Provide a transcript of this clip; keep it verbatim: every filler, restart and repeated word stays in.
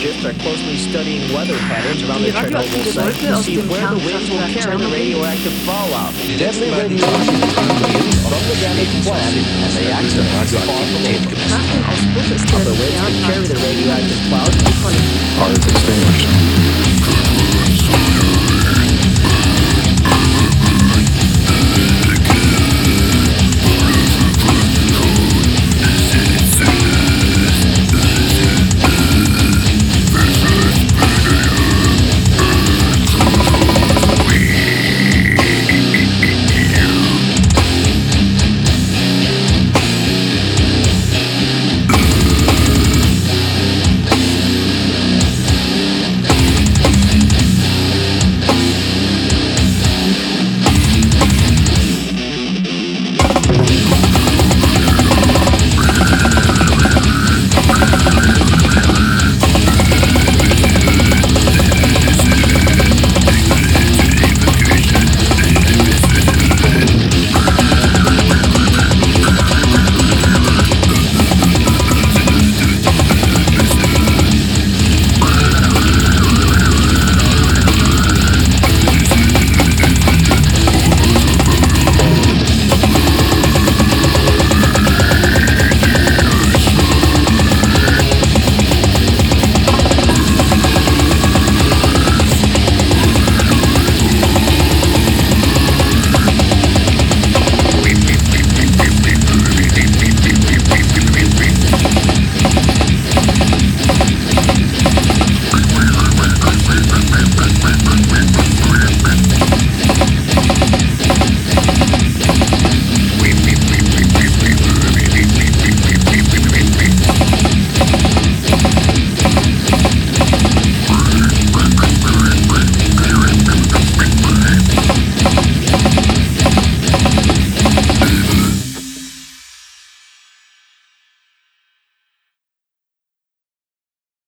scientists are closely studying weather patterns around the Die Chernobyl radioaktive site to Wolke aus see dem where the winds will Kernkraftwerk carry the Tschernobyl. radioactive fallout. Die Deadly letzten beiden radiation is Tauchen being released from the damaged plant, and the accident is far from Radioaktivität over. gemessen. Nach dem Ausbruch ist der Upper winds can carry the Nuklearkraftwerk radioactive clouds to Connecticut. Are extinguished.